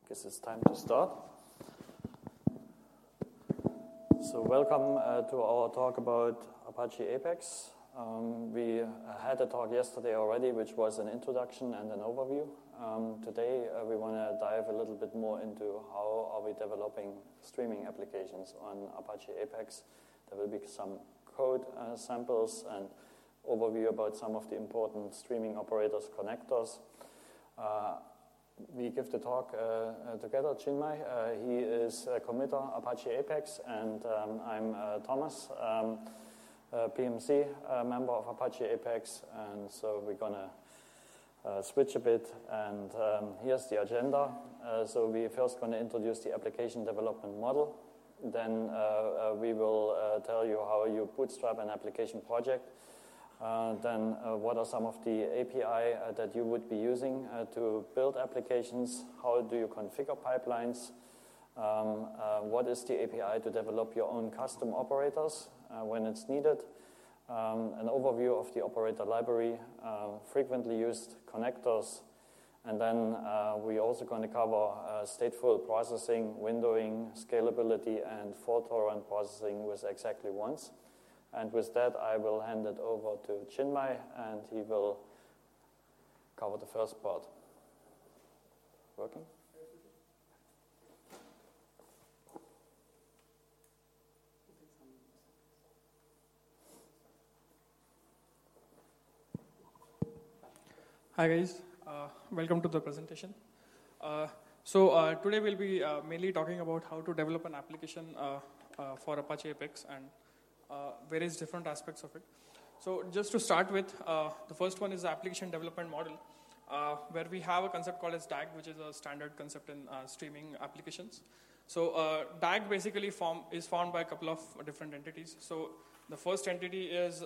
Guess it's time to start. So welcome to our talk about Apache Apex. We had a talk yesterday already, which was an introduction and an overview. Today we want to dive a little bit more into how are we developing streaming applications on Apache Apex. There will be some code samples and overview about some of the important streaming operators connectors. We give the talk together. Chinmay, he is a committer Apache Apex, and I'm Thomas, PMC member of Apache Apex, and so we're going to switch a bit, and here's the agenda. So we're first going to introduce the application development model. Then we will tell you how you bootstrap an application project. Then what are some of the API that you would be using to build applications? How do you configure pipelines? What is the API to develop your own custom operators when it's needed? An overview of the operator library, frequently used connectors, and then we're also going to cover stateful processing, windowing, scalability, and fault-tolerant processing with exactly once. And with that, I will hand it over to Chinmay, and he will cover the first part. Working? Hi guys, welcome to the presentation. So today we'll be mainly talking about how to develop an application for Apache Apex and various different aspects of it. So just to start with, the first one is the application development model, where we have a concept called as DAG, which is a standard concept in streaming applications. So DAG basically is formed by a couple of different entities. So the first entity is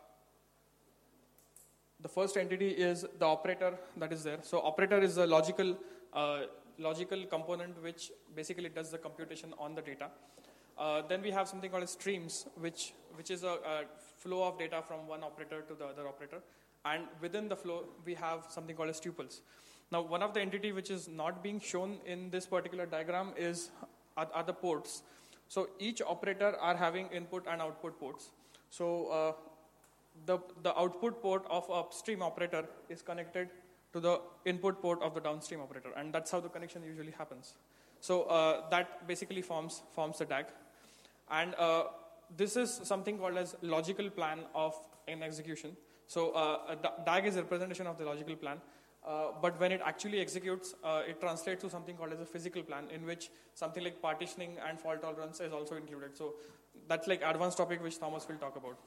the operator that is there. So operator is a logical component which basically does the computation on the data. Then we have something called as streams, which is a flow of data from one operator to the other operator. And within the flow, we have something called as tuples. Now, one of the entity which is not being shown in this particular diagram are the ports. So each operator are having input and output ports. So the output port of a upstream operator is connected to the input port of the downstream operator, and that's how the connection usually happens. So that basically forms the DAG. And this is something called as logical plan of an execution. So DAG is a representation of the logical plan. But when it actually executes, it translates to something called as a physical plan, in which something like partitioning and fault tolerance is also included. So that's like advanced topic which Thomas will talk about.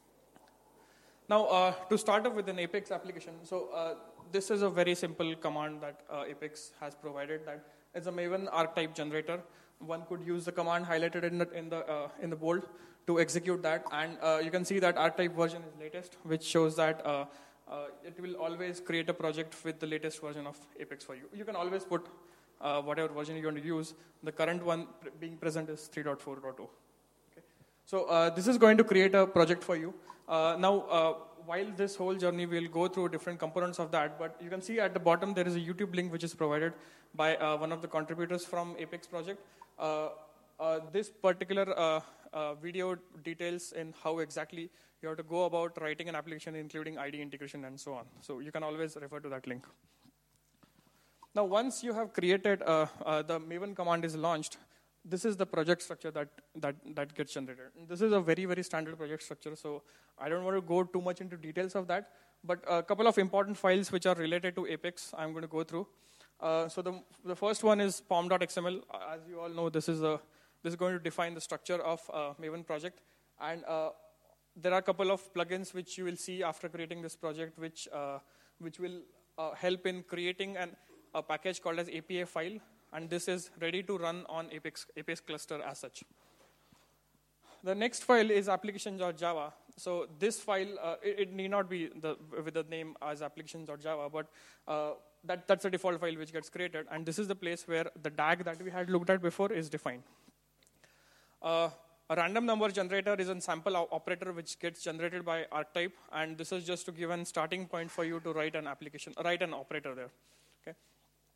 Now, to start off with an Apex application, so this is a very simple command that Apex has provided. That is a Maven archetype generator. One could use the command highlighted in the bold to execute that, and you can see that archetype version is latest, which shows that it will always create a project with the latest version of Apex for you. You can always put whatever version you want to use. The current one being present is 3.4.0. Okay. So this is going to create a project for you. Now, while this whole journey will go through different components of that, but you can see at the bottom there is a YouTube link which is provided by one of the contributors from Apex project. This particular video details in how exactly you have to go about writing an application, including ID integration and so on. So you can always refer to that link. Now, once you have created the Maven command is launched, this is the project structure that gets generated. And this is a very, very standard project structure, so I don't want to go too much into details of that, but a couple of important files which are related to Apex I'm going to go through. So the first one is pom.xml. As you all know, this is going to define the structure of Maven project, and there are a couple of plugins which you will see after creating this project, which will help in creating a package called as APA file. And this is ready to run on Apex cluster as such. The next file is applications.java. So this file, it need not be with the name as applications.java, but that's a default file which gets created. And this is the place where the DAG that we had looked at before is defined. A random number generator is a sample operator which gets generated by archetype. And this is just to give a starting point for you to write an application, write an operator there. Okay.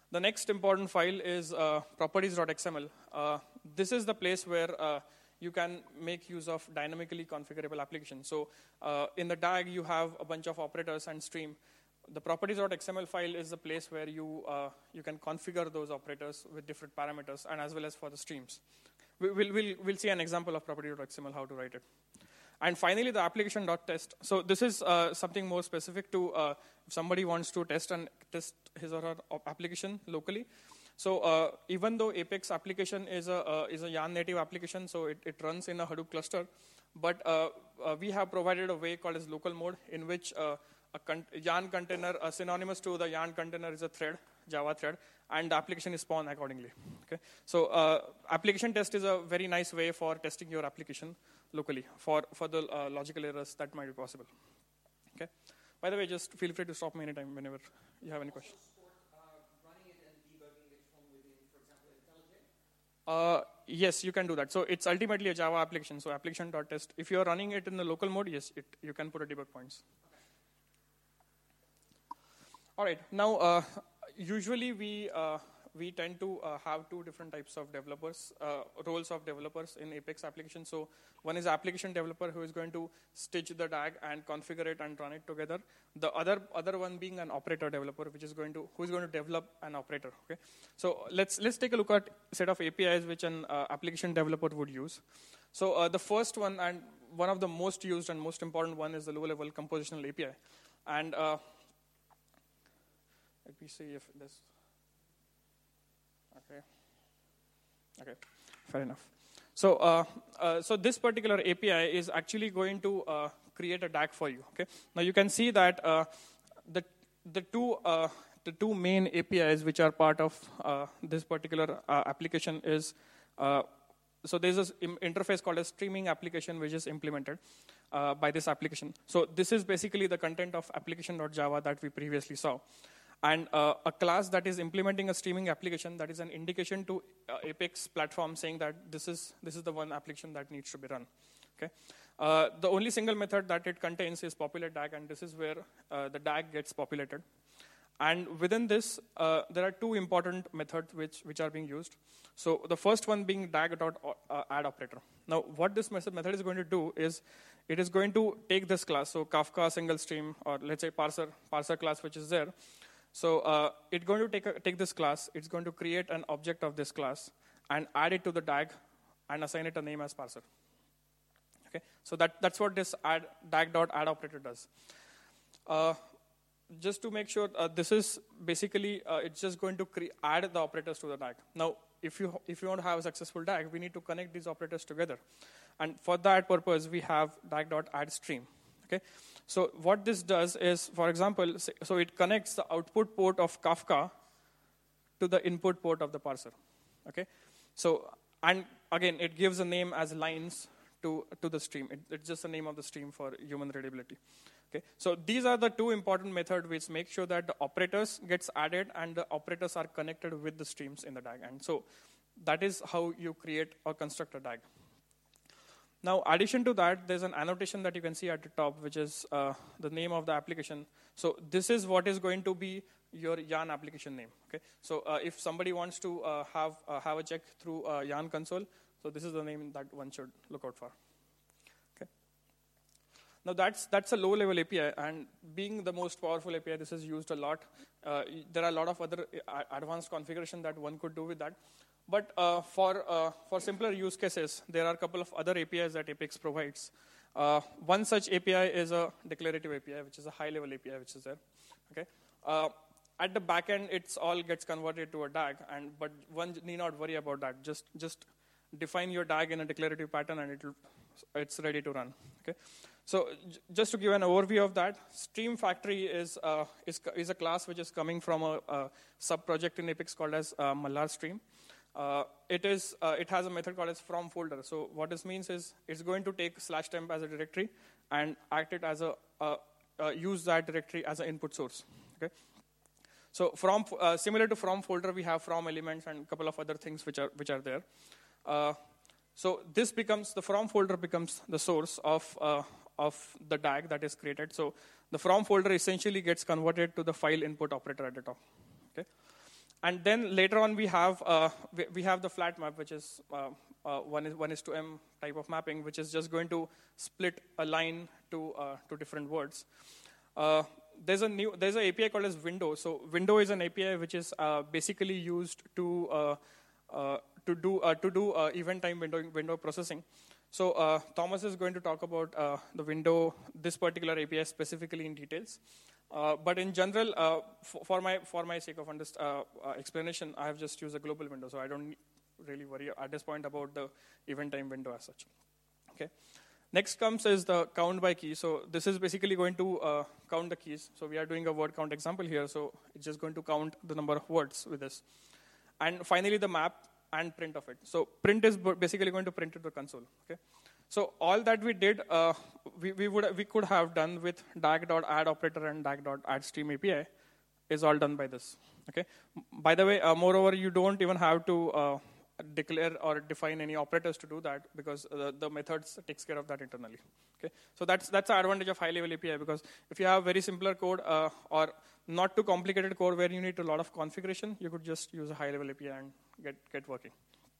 The next important file is properties.xml. This is the place where you can make use of dynamically configurable applications. So in the DAG, you have a bunch of operators and stream. The properties.xml file is the place where you can configure those operators with different parameters, and as well as for the streams. We'll see an example of property.xml, how to write it. And finally, the application.test. So this is something more specific to if somebody wants to test his or her application locally. So even though Apex application is a Yarn native application, so it runs in a Hadoop cluster, but we have provided a way called as local mode, in which a Yarn container, synonymous to the Yarn container, is a thread, Java thread, and the application is spawned accordingly. Okay, so application test is a very nice way for testing your application locally for the logical errors that might be possible. Okay. By the way, just feel free to stop me anytime whenever you have any questions. Running it and debugging it from within, for example, IntelliJ? Yes, you can do that. So it's ultimately a Java application. So application.test. If you are running it in the local mode, yes, you can put a debug points. Okay. All right. Now, usually we tend to have two different types of developers, roles of developers in Apex application. So one is application developer, who is going to stitch the DAG and configure it and run it together. The other one being an operator developer, who is going to develop an operator. Okay. So let's take a look at a set of APIs which an application developer would use. So the first one, and one of the most used and most important one, is the low-level compositional API. And let me see if this. Okay, fair enough. So, so this particular API is actually going to create a DAG for you. Okay. Now you can see that the two main APIs which are part of this particular application is so there's this interface called a streaming application which is implemented by this application. So this is basically the content of application.java that we previously saw. And a class that is implementing a streaming application, that is an indication to Apex platform saying that this is the one application that needs to be run. Okay. The only single method that it contains is populate DAG, and this is where the DAG gets populated. And within this, there are two important methods which are being used. So the first one being DAG.add operator. Now, what this method is going to do is it is going to take this class, so Kafka single stream, or let's say parser class, which is there. So it's going to take this class, it's going to create an object of this class and add it to the DAG and assign it a name as parser. Okay, so that's what this DAG.add operator does. Just to make sure, this is basically, it's just going to add the operators to the DAG. Now, if you want to have a successful DAG, we need to connect these operators together. And for that purpose, we have DAG.add stream. Okay. So what this does is, for example, so it connects the output port of Kafka to the input port of the parser. Okay. So, and again, it gives a name as lines to the stream. It's just the name of the stream for human readability. Okay. So these are the two important methods which make sure that the operators gets added and the operators are connected with the streams in the DAG. And so that is how you create or construct a DAG. Now, addition to that, there's an annotation that you can see at the top, which is the name of the application. So this is what is going to be your Yarn application name. Okay. So if somebody wants to have a check through Yarn console, so this is the name that one should look out for. Okay. Now that's a low-level API, and being the most powerful API, this is used a lot. There are a lot of other advanced configuration that one could do with that. But for simpler use cases, there are a couple of other APIs that Apex provides. One such API is a declarative API, which is a high-level API, which is there. Okay. At the back end, it all gets converted to a DAG, but one need not worry about that. Just define your DAG in a declarative pattern, and it's ready to run. Okay. So just to give an overview of that, Stream Factory is a class which is coming from a sub-project in Apex called as Mallar Stream. It has a method called as from folder. So what this means is it's going to take /temp as a directory and act it as use that directory as an input source. Okay. So from similar to from folder, we have from elements and a couple of other things which are there. So this becomes the from folder becomes the source of the DAG that is created. So the from folder essentially gets converted to the file input operator at the top. Okay. And then later on, we have the flat map, which is 1:m type of mapping, which is just going to split a line to different words. There's an API called as Window. So Window is an API which is basically used to do event time window processing. So Thomas is going to talk about the window, this particular API specifically in details. But in general, for my sake of explanation, I have just used a global window, so I don't really worry at this point about the event time window as such. Okay. Next comes is the count by key. So this is basically going to count the keys. So we are doing a word count example here. So it's just going to count the number of words with this. And finally, the map and print of it. So print is basically going to print to the console. Okay. So all that we did, we could have done with dag.add operator and dag.addStream API is all done by this. Okay. By the way, moreover, you don't even have to declare or define any operators to do that, because the methods takes care of that internally. Okay. So that's the advantage of high-level API, because if you have very simpler code or not too complicated code where you need a lot of configuration, you could just use a high-level API and get working.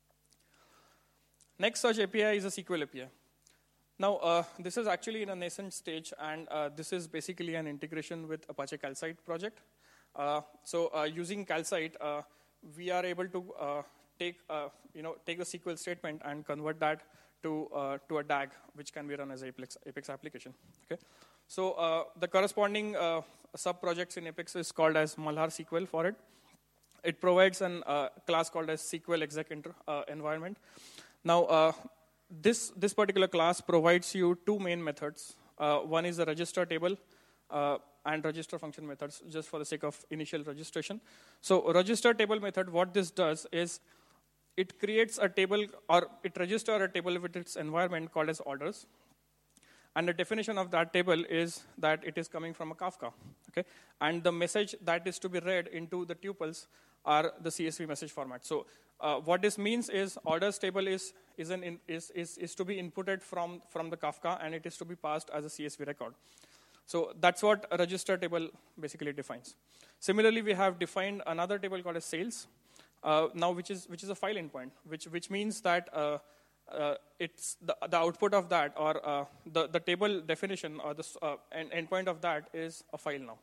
Next such API is a SQL API. Now, this is actually in a nascent stage, and this is basically an integration with Apache Calcite project. So using Calcite, we are able to take the SQL statement and convert that to a DAG, which can be run as Apex application. Okay. So the corresponding sub-projects in Apex is called as Malhar SQL for it. It provides a class called as SQL exec environment. Now, this particular class provides you two main methods. One is the register table and register function methods, just for the sake of initial registration. So register table method, what this does is it creates a table, or it registers a table with its environment called as orders. And the definition of that table is that it is coming from a Kafka. Okay? And the message that is to be read into the tuples are the CSV message format. So what this means is orders table is to be inputted from the Kafka, and it is to be passed as a CSV record. So that's what a register table basically defines. Similarly, we have defined another table called as sales, now which is a file endpoint, which means that it's the output of that, or the table definition, or the endpoint of that is a file now.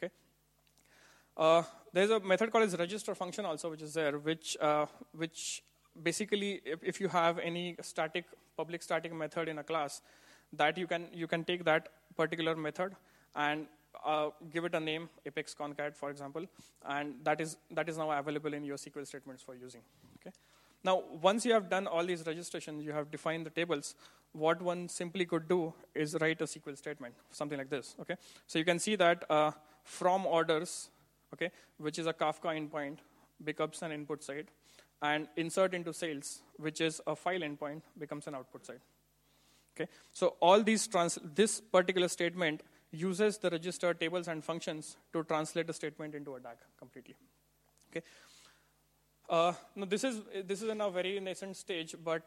Okay. There's a method called as register function also, which is there, which basically, if you have any public static method in a class, that you can take that particular method and give it a name, Apex concat, for example, and that is now available in your SQL statements for using. Okay. Now, once you have done all these registrations, you have defined the tables. What one simply could do is write a SQL statement, something like this. Okay. So you can see that from orders, okay, which is a Kafka endpoint, becomes an input side, and insert into sales, which is a file endpoint, becomes an output side. Okay. So all this particular statement uses the register tables and functions to translate the statement into a DAG completely. Okay. Now this is in a very nascent stage, but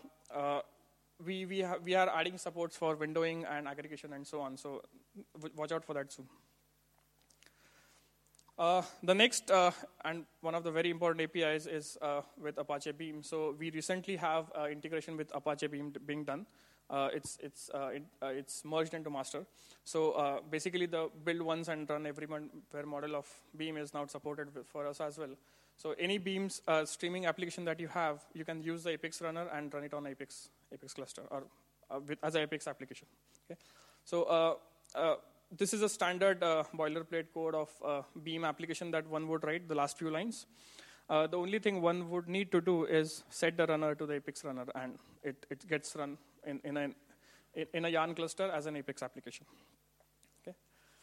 we are adding supports for windowing and aggregation and so on. So watch out for that soon. The next and one of the very important APIs is with Apache Beam. So we recently have integration with Apache Beam being done. It's merged into master. So basically, the build once and run everywhere model of Beam is now supported for us as well. So any Beam's streaming application that you have, you can use the Apex runner and run it on Apex cluster, or as an Apex application. Okay. So this is a standard boilerplate code of Beam application that one would write, the last few lines. The only thing one would need to do is set the runner to the Apex runner, and it gets run in a Yarn cluster as an Apex application. Okay.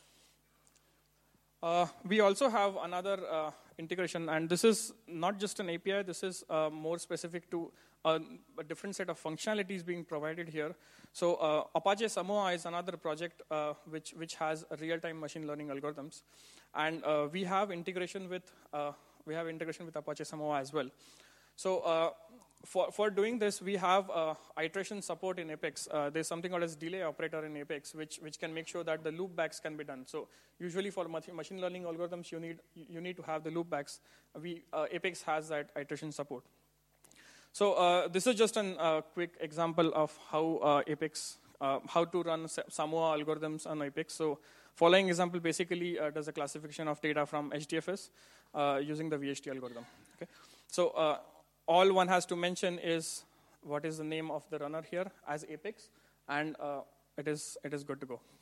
We also have another integration, and this is not just an API. This is more specific to a different set of functionalities being provided here. So Apache Samoa is another project which has real-time machine learning algorithms, and we have integration with Apache Samoa as well. So for doing this, we have iteration support in Apex. There's something called as delay operator in Apex, which can make sure that the loopbacks can be done. So usually for machine learning algorithms, you need to have the loopbacks. Apex has that iteration support. So this is just a quick example of how Apex, how to run Samoa algorithms on Apex. So following example basically does a classification of data from HDFS using the VHT algorithm. Okay. So all one has to mention is what is the name of the runner here as Apex, and it is good to go.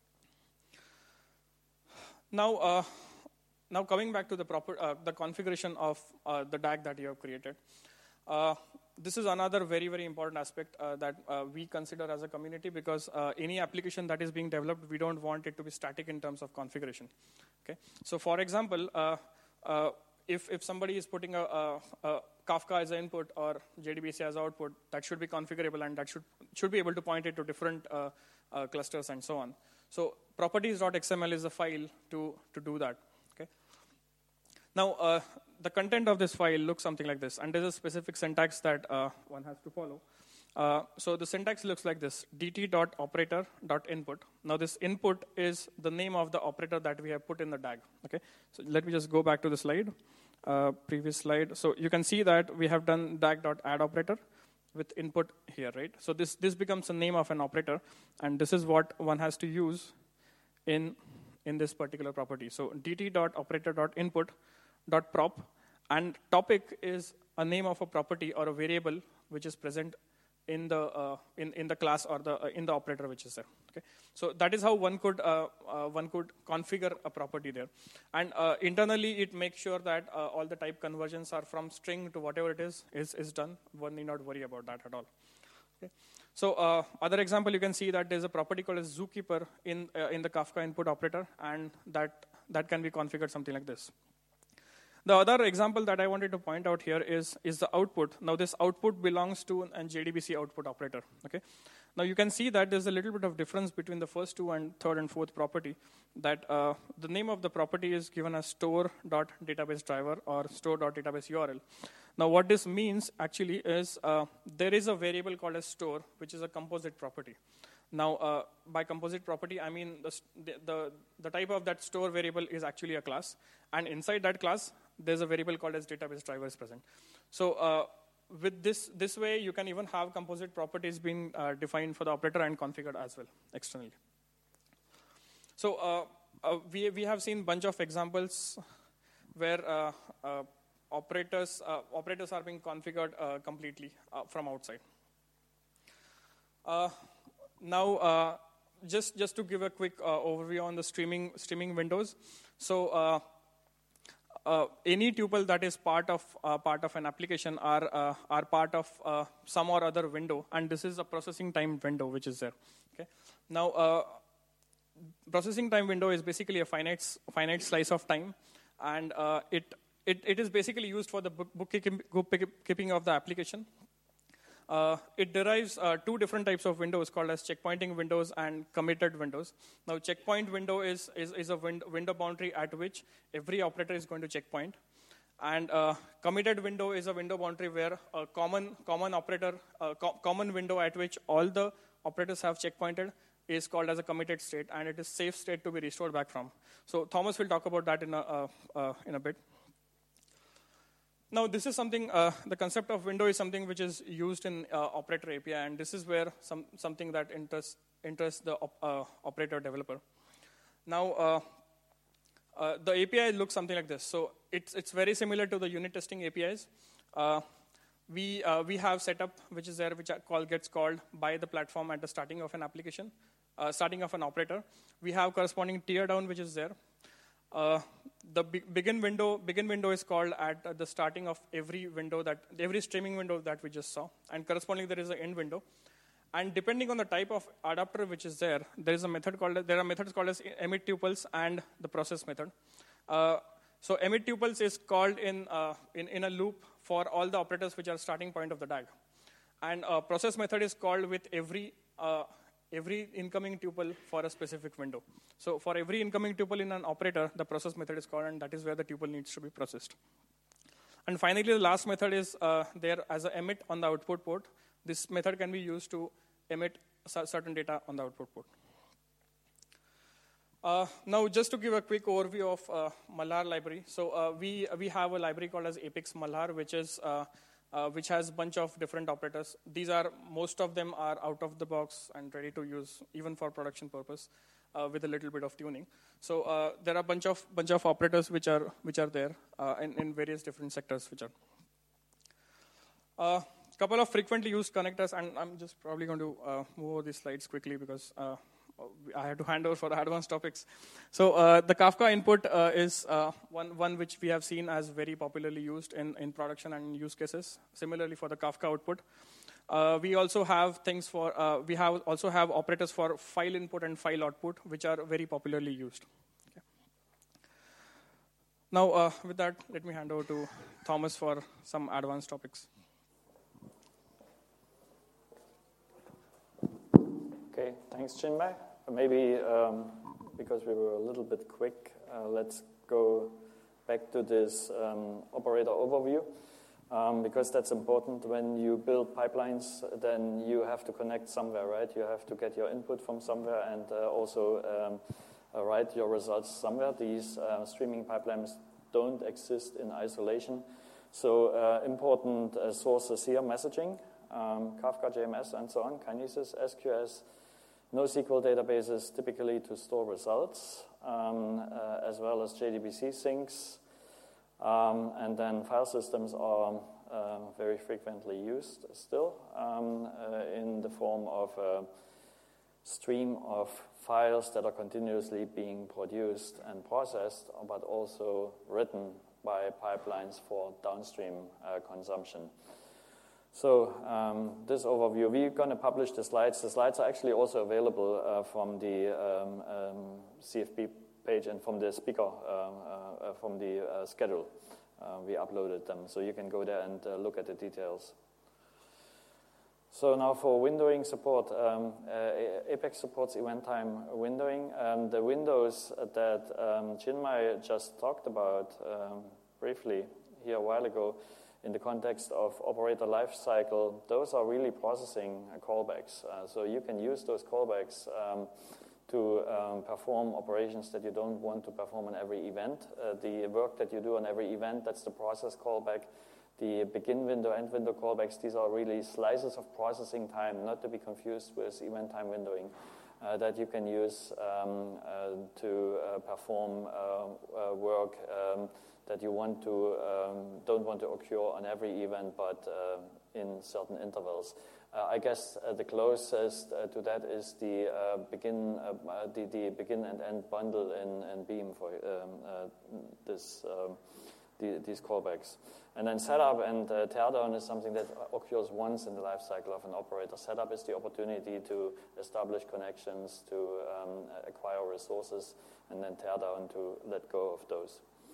Now coming back to the configuration of the DAG that you have created. This is another very, very important aspect that we consider as a community, because any application that is being developed, we don't want it to be static in terms of configuration. Okay. So for example, if somebody is putting a Kafka as an input or JDBC as output, that should be configurable, and that should be able to point it to different clusters and so on. So properties.xml is a file to do that. Okay. Now the content of this file looks something like this, and there's a specific syntax that one has to follow. So the syntax looks like this: dt.operator.input. Now this input is the name of the operator that we have put in the DAG. Okay. So let me just go back to the slide. Previous slide. So you can see that we have done DAG.add operator with input here, right? So this becomes the name of an operator, and this is what one has to use in this particular property. So dt.operator.input.prop, and topic is a name of a property or a variable which is present in the class or in the operator which is there. Okay, so that is how one could configure a property there, and internally it makes sure that all the type conversions are from string to whatever it is done. One need not worry about that at all. Okay. So other example, you can see that there's a property called as zookeeper in the Kafka input operator, and that can be configured something like this. The other example that I wanted to point out here is the output. Now this output belongs to an JDBC output operator. Okay. Now you can see that there's a little bit of difference between the first two and third and fourth property. That the name of the property is given as store.database driver or store.database URL. Now what this means actually is there is a variable called as store, which is a composite property. Now, by composite property, I mean the type of that store variable is actually a class, and inside that class, there's a variable called as database driver is present. So with this way, you can even have composite properties being defined for the operator and configured as well externally. So we have seen bunch of examples where operators are being configured completely from outside. Now, just to give a quick overview on the streaming windows. So, any tuple that is part of an application are part of some or other window, and this is a processing time window which is there. Okay. Now, processing time window is basically a finite slice of time, and it is basically used for the bookkeeping of the application. It derives two different types of windows called as checkpointing windows and committed windows. Now, checkpoint window is a window boundary at which every operator is going to checkpoint, and committed window is a window boundary where a common window at which all the operators have checkpointed is called as a committed state, and it is safe state to be restored back from. So Thomas will talk about that in a bit. Now, this is something, the concept of window is something which is used in operator API, and this is where something that interests the operator developer. Now, the API looks something like this. So it's very similar to the unit testing APIs. We have setup which is there, which gets called by the platform at the starting of an application, starting of an operator. We have corresponding tear down which is there. The begin window is called at the starting of every streaming window that we just saw, and correspondingly there is an end window. And depending on the type of adapter which is there are methods called as emit tuples and the process method. So emit tuples is called in a loop for all the operators which are starting point of the DAG, and process method is called with every incoming tuple for a specific window. So for every incoming tuple in an operator, the process method is called, and that is where the tuple needs to be processed. And finally, the last method is there as an emit on the output port. This method can be used to emit certain data on the output port. Now, just to give a quick overview of Malhar library. So we have a library called as Apex Malhar, which has a bunch of different operators. Most of them are out of the box and ready to use, even for production purpose, with a little bit of tuning. So there are a bunch of operators which are there in various different sectors. Which are couple of frequently used connectors, and I'm just probably going to move over these slides quickly because I have to hand over for the advanced topics. So the Kafka input is one which we have seen as very popularly used in production and use cases. Similarly, for the Kafka output, we also have things for also have operators for file input and file output, which are very popularly used. Okay. Now, with that, let me hand over to Thomas for some advanced topics. Okay, thanks, Chinmay. Maybe because we were a little bit quick, let's go back to this operator overview, because that's important. When you build pipelines, then you have to connect somewhere, right? You have to get your input from somewhere and also write your results somewhere. These streaming pipelines don't exist in isolation. So important sources here, messaging, Kafka JMS, and so on, Kinesis, SQS, NoSQL databases typically to store results, as well as JDBC syncs. And then file systems are very frequently used still in the form of a stream of files that are continuously being produced and processed, but also written by pipelines for downstream consumption. So this overview, we're going to publish the slides. The slides are actually also available from the CFP page and from the speaker, from the schedule. We uploaded them, so you can go there and look at the details. So now for windowing support, Apex supports event time windowing. The windows that Chinmay just talked about briefly here a while ago, in the context of operator lifecycle, those are really processing callbacks. So you can use those callbacks to perform operations that you don't want to perform on every event. The work that you do on every event, that's the process callback. The begin window, end window callbacks, these are really slices of processing time, not to be confused with event time windowing, that you can use to perform work that you don't want to occur on every event, but in certain intervals. I guess the closest to that is the begin and end bundle in Beam for these callbacks. And then setup and teardown is something that occurs once in the life cycle of an operator. Setup is the opportunity to establish connections, to acquire resources, and then teardown to let go of those.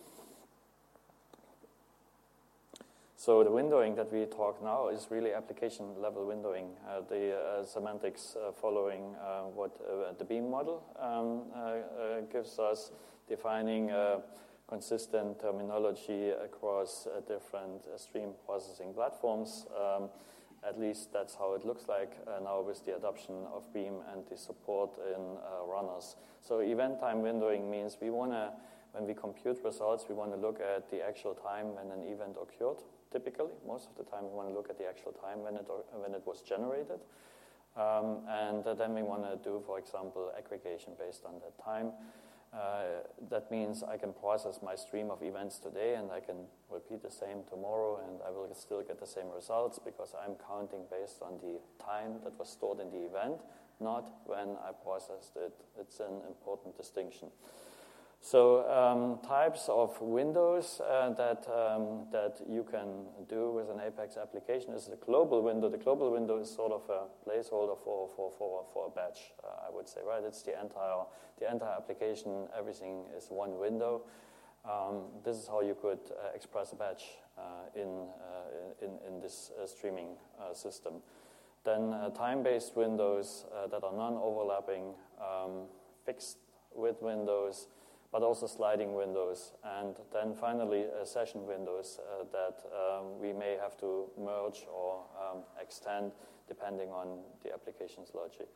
So the windowing that we talk now is really application-level windowing. The semantics following what the Beam model gives us, defining consistent terminology across different stream processing platforms. At least that's how it looks like now with the adoption of Beam and the support in runners. So event time windowing means when we compute results, we want to look at the actual time when an event occurred. Typically, most of the time, we want to look at the actual time when it was generated. And then we want to do, for example, aggregation based on that time. That means I can process my stream of events today, and I can repeat the same tomorrow, and I will still get the same results because I'm counting based on the time that was stored in the event, not when I processed it. It's an important distinction. So types of windows that you can do with an Apex application is the global window. The global window is sort of a placeholder for a batch, I would say, right? It's the entire application. Everything is one window. This is how you could express a batch in this streaming system. Then time-based windows that are non-overlapping, fixed with windows, but also sliding windows, and then finally session windows that we may have to merge or extend depending on the application's logic.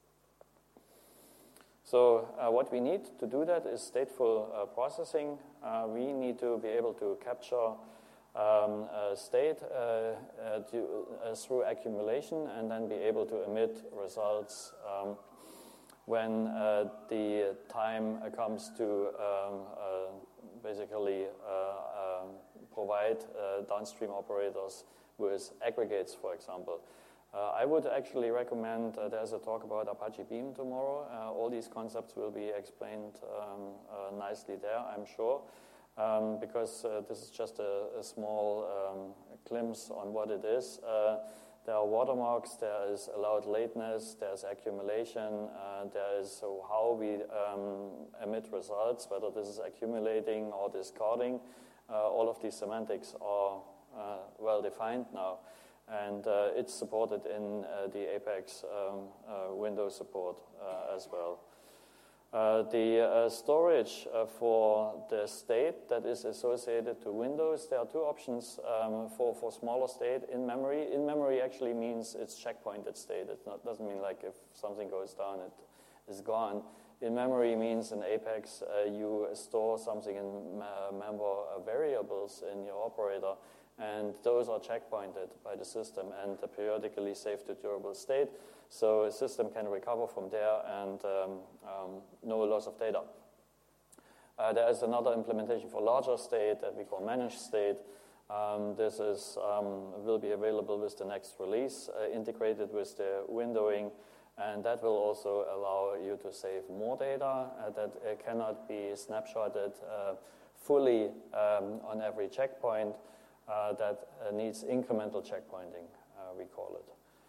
So what we need to do that is stateful processing. We need to be able to capture state through accumulation and then be able to emit results when the time comes to basically provide downstream operators with aggregates, for example. I would actually recommend, there's a talk about Apache Beam tomorrow. All these concepts will be explained nicely there, I'm sure, because this is just a small glimpse on what it is. There are watermarks, there is allowed lateness, there's accumulation, there is how we emit results, whether this is accumulating or discarding. All of these semantics are well defined now. And it's supported in the Apex Windows support as well. The storage for the state that is associated to Windows, there are two options for smaller state in memory. In memory actually means it's checkpointed state. It doesn't mean like if something goes down, it is gone. In memory means in Apex, you store something in member variables in your operator, and those are checkpointed by the system and periodically saved to durable state. So a system can recover from there and no loss of data. There is another implementation for larger state that we call managed state. This is will be available with the next release, integrated with the windowing, and that will also allow you to save more data that cannot be snapshotted fully on every checkpoint. That needs incremental checkpointing, we call it.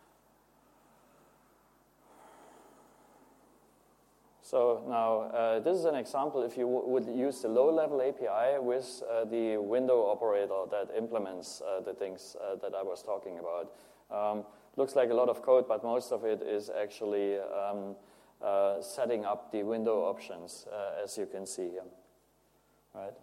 So now, this is an example if you would use the low-level API with the window operator that implements the things that I was talking about. Looks like a lot of code, but most of it is actually setting up the window options, as you can see here. Right?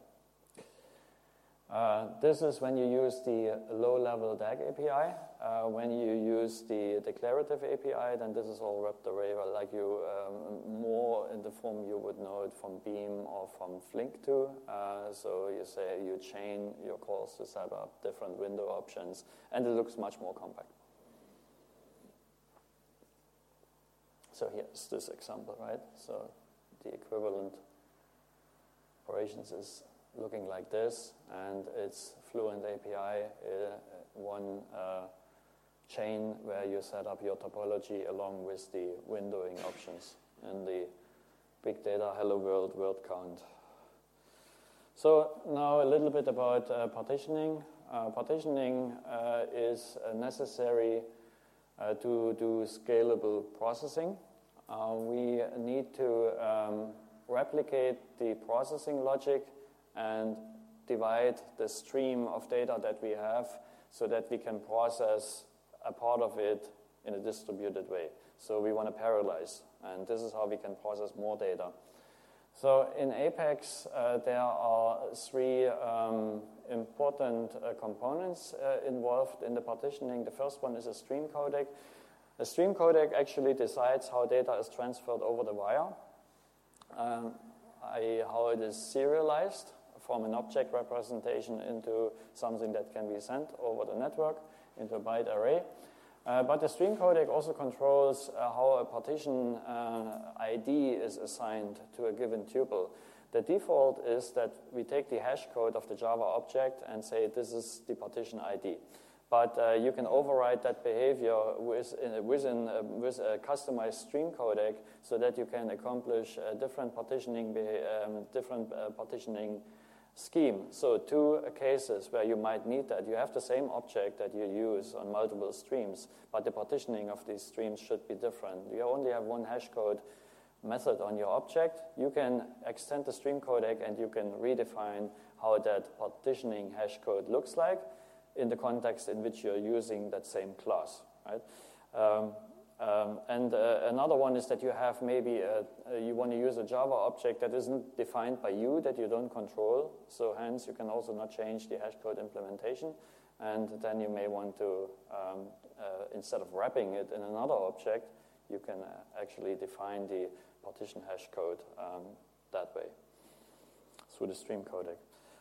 This is when you use the low-level DAG API. When you use the declarative API, then this is all wrapped array, like you more in the form you would know it from Beam or from Flink2. So you say you chain your calls to set up different window options, and it looks much more compact. So here's this example, right? So the equivalent operations is looking like this, and it's Fluent API, one chain where you set up your topology along with the windowing options in the big data hello world word count. So now a little bit about partitioning. Partitioning is necessary to do scalable processing. We need to replicate the processing logic and divide the stream of data that we have so that we can process a part of it in a distributed way. So we want to parallelize, and this is how we can process more data. So in Apex, there are three important components involved in the partitioning. The first one is a stream codec. A stream codec actually decides how data is transferred over the wire, how it is serialized from an object representation into something that can be sent over the network into a byte array. But the stream codec also controls how a partition ID is assigned to a given tuple. The default is that we take the hash code of the Java object and say this is the partition ID. But you can override that behavior with a customized stream codec so that you can accomplish different partitioning scheme. So two cases where you might need that. You have the same object that you use on multiple streams, but the partitioning of these streams should be different. You only have one hash code method on your object. You can extend the stream codec and you can redefine how that partitioning hash code looks like in the context in which you're using that same class. Right? And another one is that you have maybe you want to use a Java object that isn't defined by you, that you don't control. So hence, you can also not change the hash code implementation. And then you may want to, instead of wrapping it in another object, you can actually define the partition hash code that way through the stream codec.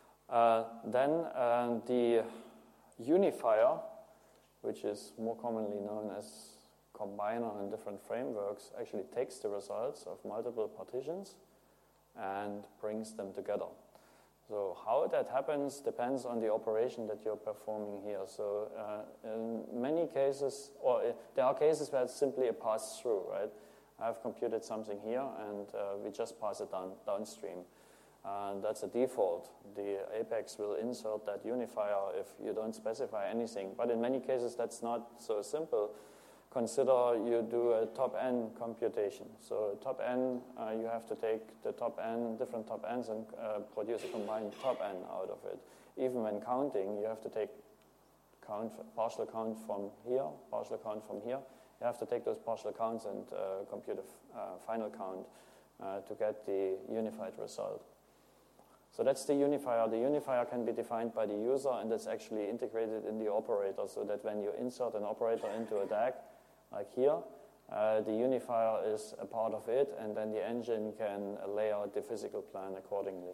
Then the unifier, which is more commonly known as combiner in different frameworks, actually takes the results of multiple partitions and brings them together. So how that happens depends on the operation that you're performing here. So in many cases, there are cases where it's simply a pass-through, right? I've computed something here, and we just pass it downstream. That's a default. The Apex will insert that unifier if you don't specify anything. But in many cases, that's not so simple. Consider you do a top-n computation. So top-n, you have to take the top-n, different top-ns, and produce a combined top-n out of it. Even when counting, you have to take partial count from here, partial count from here. You have to take those partial counts and compute a final count to get the unified result. So that's the unifier. The unifier can be defined by the user, and it's actually integrated in the operator, so that when you insert an operator into a DAG, like here, the unifier is a part of it, and then the engine can lay out the physical plan accordingly.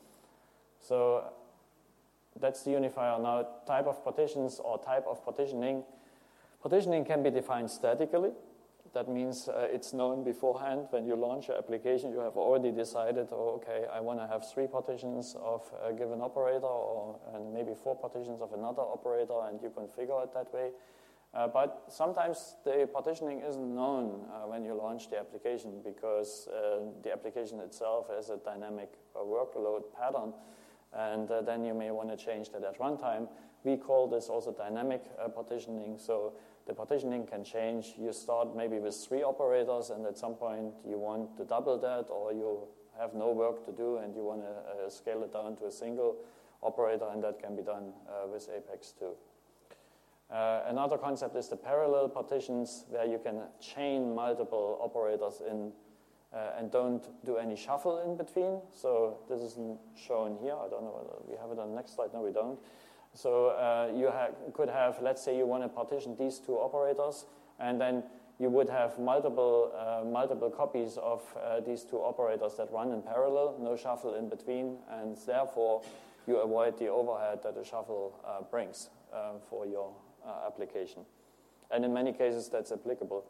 So that's the unifier. Now, type of partitions or type of partitioning. Partitioning can be defined statically. That means it's known beforehand. When you launch your application, you have already decided, okay, I want to have 3 partitions of a given operator, and maybe 4 partitions of another operator, and you configure it that way. But sometimes the partitioning isn't known when you launch the application, because the application itself has a dynamic workload pattern, and then you may want to change that at runtime. We call this also dynamic partitioning. So the partitioning can change. You start maybe with 3 operators, and at some point you want to double that, or you have no work to do and you want to scale it down to a single operator, and that can be done with Apex too. Another concept is the parallel partitions, where you can chain multiple operators in and don't do any shuffle in between. So this isn't shown here. I don't know whether we have it on the next slide. No, we don't. So you could have, let's say you want to partition these 2 operators, and then you would have multiple copies of these 2 operators that run in parallel, no shuffle in between, and therefore you avoid the overhead that a shuffle brings for your application. And in many cases, that's applicable.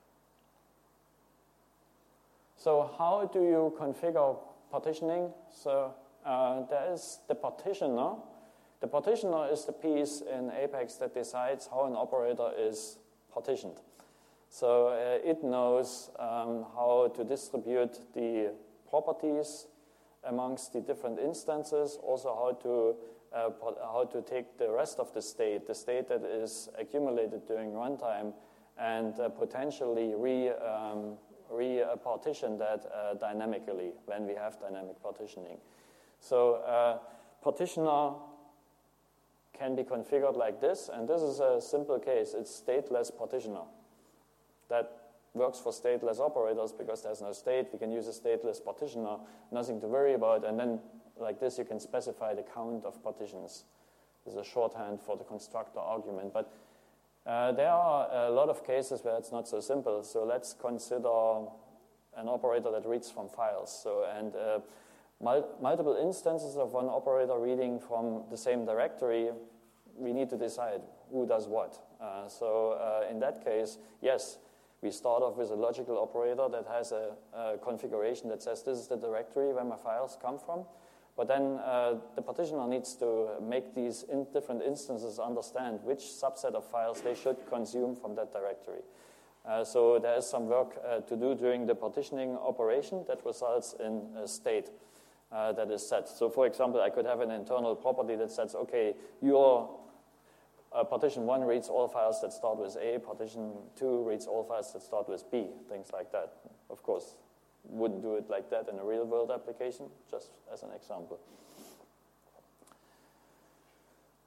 So how do you configure partitioning? So there is the partitioner. The partitioner is the piece in Apex that decides how an operator is partitioned. So it knows how to distribute the properties amongst the different instances, also how to take the rest of the state that is accumulated during runtime, and potentially re-partition that dynamically when we have dynamic partitioning. So partitioner can be configured like this, and this is a simple case. It's stateless partitioner. That works for stateless operators because there's no state. We can use a stateless partitioner, nothing to worry about, and then like this you can specify the count of partitions. This is a shorthand for the constructor argument. But there are a lot of cases where it's not so simple. So let's consider an operator that reads from files. So multiple instances of one operator reading from the same directory, we need to decide who does what. So in that case, yes, we start off with a logical operator that has a configuration that says this is the directory where my files come from. But then the partitioner needs to make these different instances understand which subset of files they should consume from that directory. So there is some work to do during the partitioning operation that results in a state that is set. So for example, I could have an internal property that says, okay, your partition 1 reads all files that start with A, partition 2 reads all files that start with B, things like that. Of course, wouldn't do it like that in a real-world application, just as an example.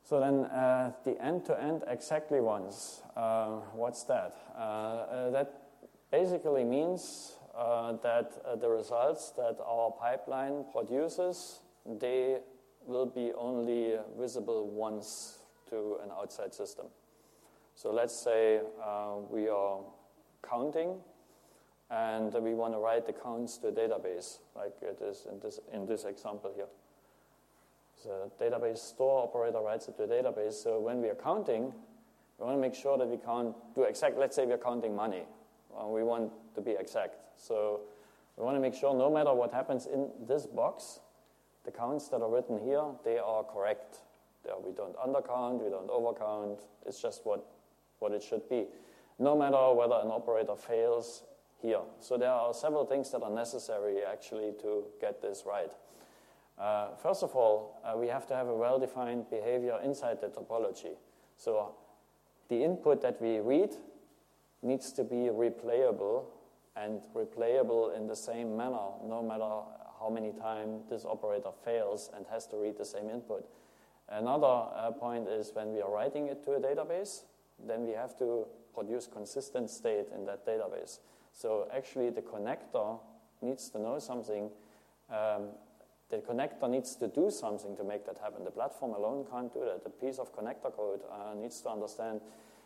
So then the end-to-end exactly once, what's that? That basically means that the results that our pipeline produces, they will be only visible once to an outside system. So let's say we are counting, and we want to write the counts to a database, like it is in this example here. The database store operator writes it to a database. So when we are counting, we want to make sure that we do exact. Let's say we are counting money. We want to be exact. So we want to make sure no matter what happens in this box, the counts that are written here, they are correct. We don't undercount, we don't overcount. It's just what it should be, no matter whether an operator fails here. So there are several things that are necessary actually to get this right. First of all, we have to have a well-defined behavior inside the topology. So the input that we read needs to be replayable, and replayable in the same manner, no matter how many times this operator fails and has to read the same input. Another point is when we are writing it to a database, then we have to produce consistent state in that database. So actually the connector needs to know something. The connector needs to do something to make that happen. The platform alone can't do that. The piece of connector code needs to understand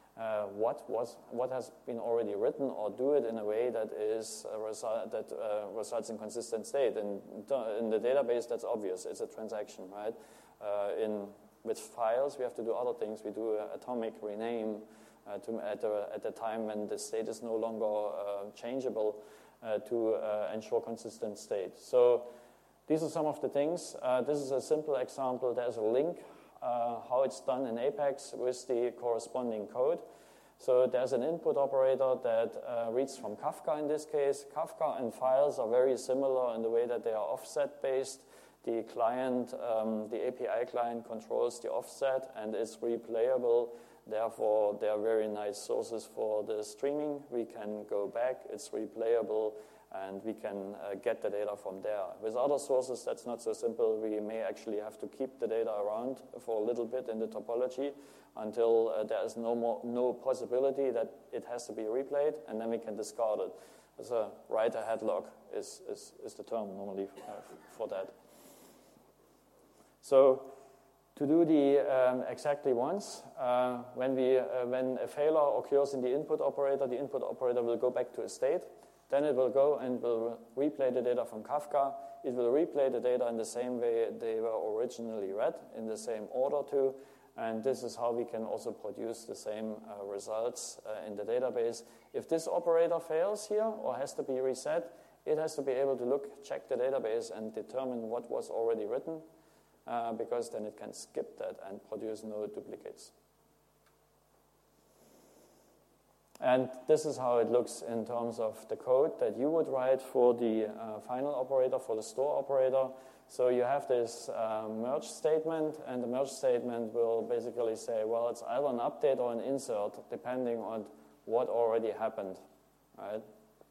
what has been already written, or do it in a way that results in consistent state. And in the database, that's obvious. It's a transaction, right? With files, we have to do other things. We do atomic rename at the time when the state is no longer changeable to ensure consistent state. So these are some of the things. This is a simple example. There's a link how it's done in Apex with the corresponding code. So there's an input operator that reads from Kafka in this case. Kafka and files are very similar in the way that they are offset-based. The client, the API client controls the offset and is replayable. Therefore, they are very nice sources for the streaming. We can go back, it's replayable, and we can get the data from there. With other sources, that's not so simple. We may actually have to keep the data around for a little bit in the topology until there is no possibility that it has to be replayed, and then we can discard it. As a write-ahead log is the term normally for that. So to do the exactly once, when a failure occurs in the input operator will go back to a state. Then it will go and will replay the data from Kafka. It will replay the data in the same way they were originally read, in the same order too. And this is how we can also produce the same results in the database. If this operator fails here or has to be reset, it has to be able to check the database and determine what was already written, because then it can skip that and produce no duplicates. And this is how it looks in terms of the code that you would write for the final operator, for the store operator. So you have this merge statement, and the merge statement will basically say, well, it's either an update or an insert, depending on what already happened, right?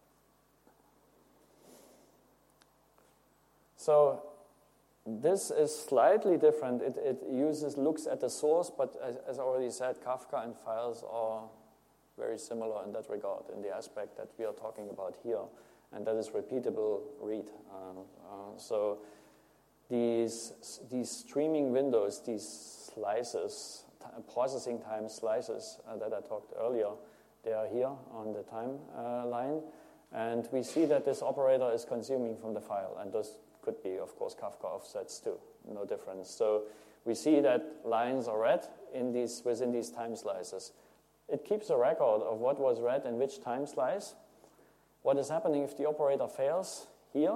So this is slightly different. It looks at the source, but as I already said, Kafka and files are very similar in that regard, in the aspect that we are talking about here, and that is repeatable read. So these streaming windows, these slices, processing time slices that I talked earlier, they are here on the timeline, and we see that this operator is consuming from the file, and those could be, of course, Kafka offsets too, no difference. So we see that lines are read within these time slices. It keeps a record of what was read in which time slice. What is happening if the operator fails here?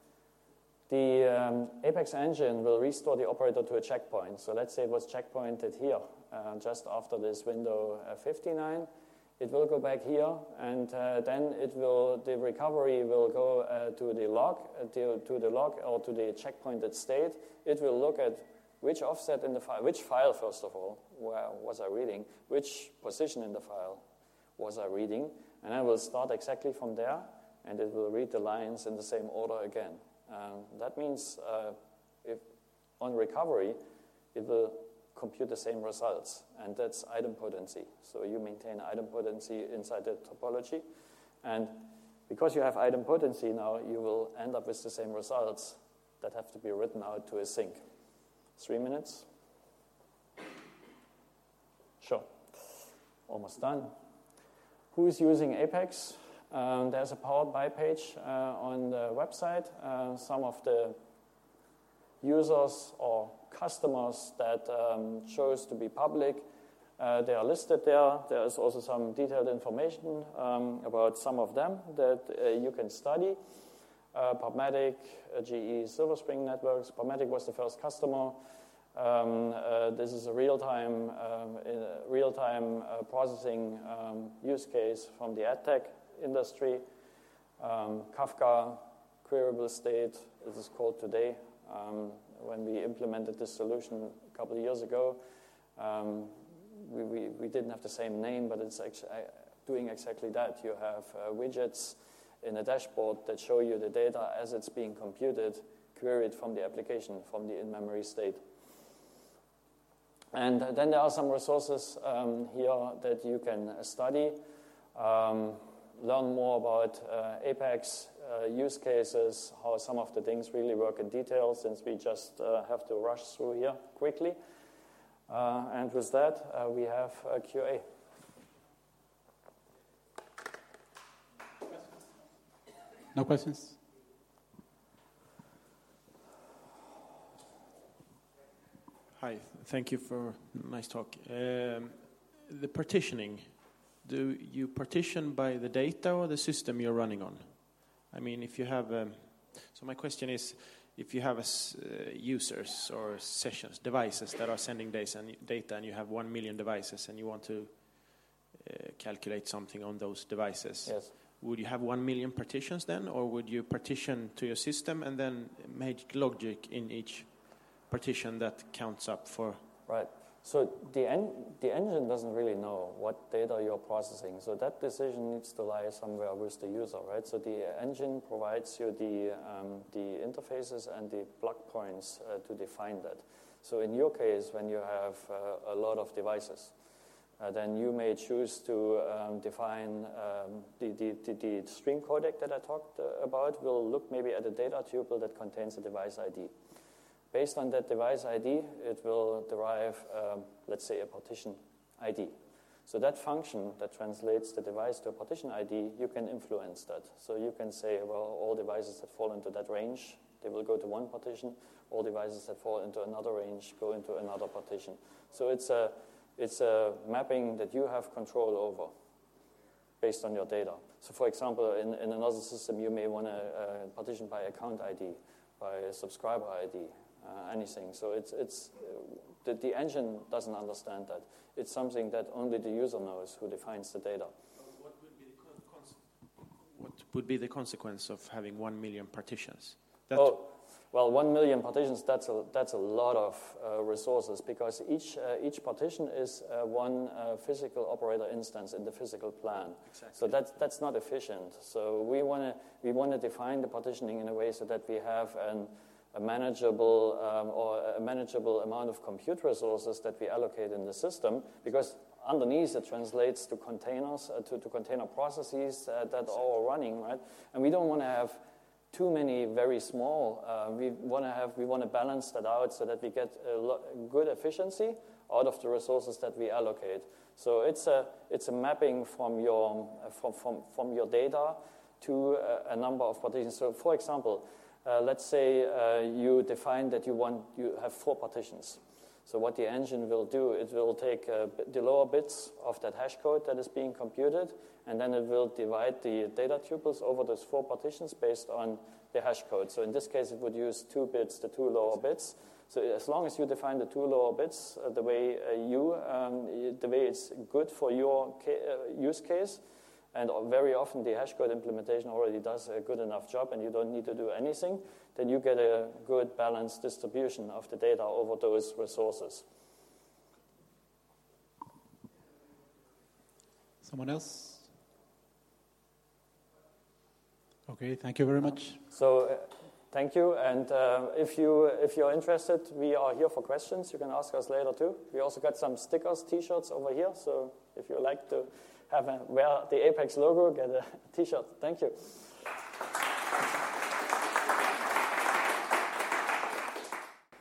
The Apex engine will restore the operator to a checkpoint. So let's say it was checkpointed here, just after this window 59. It will go back here, and then the recovery will go to the log or to the checkpointed state. It will look at which offset in the file, which file, first of all, where was I reading, which position in the file was I reading, and I will start exactly from there, and it will read the lines in the same order again. That means if on recovery, it will compute the same results, and that's idempotency. So you maintain idempotency inside the topology, and because you have idempotency now, you will end up with the same results that have to be written out to a sink. 3 minutes? Sure. Almost done. Who is using Apex? There's a Powered By page on the website. Some of the users or customers that chose to be public, they are listed there. There is also some detailed information about some of them that you can study. PubMatic, GE Silver Spring Networks. PubMatic was the first customer. This is a real-time processing use case from the AdTech industry. Kafka, queryable state, this is called today. When we implemented this solution a couple of years ago, we didn't have the same name, but it's actually doing exactly that. You have widgets in a dashboard that show you the data as it's being computed, queried from the application, from the in-memory state. And then there are some resources here that you can study, learn more about Apex use cases, how some of the things really work in detail, since we just have to rush through here quickly. And with that, we have QA. No questions? Hi, thank you for a nice talk. The partitioning, do you partition by the data or the system you're running on? I mean, if you have, so my question is, if you have users or sessions, devices that are sending data and you have 1 million devices and you want to calculate something on those devices, yes. Would you have 1 million partitions then, or would you partition to your system and then make logic in each partition that counts up for? Right. So the engine doesn't really know what data you're processing. So that decision needs to lie somewhere with the user, right? So the engine provides you the interfaces and the plug points to define that. So in your case, when you have a lot of devices, then you may choose to define the string codec that I talked about will look maybe at a data tuple that contains a device ID. Based on that device ID, it will derive, let's say, a partition ID. So that function that translates the device to a partition ID, you can influence that. So you can say, well, all devices that fall into that range, they will go to one partition. All devices that fall into another range go into another partition. So it's a mapping that you have control over based on your data. So for example, in another system, you may want to partition by account ID, by subscriber ID, anything. So the engine doesn't understand that. It's something that only the user knows who defines the data. What would be the consequence of having 1 million partitions? Well, 1 million partitions, that's a lot of resources, because each partition is one physical operator instance in the physical plan. Exactly. So that's not efficient. So we want to define the partitioning in a way so that we have a manageable amount of compute resources that we allocate in the system, because underneath it translates to containers, to container processes that are all running, right? And we don't want to have too many very small. We want to balance that out so that we get good efficiency out of the resources that we allocate. So it's a mapping from your data to a number of partitions. So for example, let's say you define that you have 4 partitions. So what the engine will do, it will take the lower bits of that hash code that is being computed, and then it will divide the data tuples over those 4 partitions based on the hash code. So in this case, it would use 2 bits, the 2 lower bits. So as long as you define the 2 lower bits the way it's good for your use case, and very often the hash code implementation already does a good enough job and you don't need to do anything, then you get a good balanced distribution of the data over those resources. Someone else? Okay, thank you very much. So Thank you. And if you're interested, we are here for questions. You can ask us later too. We also got some stickers, T-shirts over here. So if you like to wear the Apex logo, get a T-shirt. Thank you.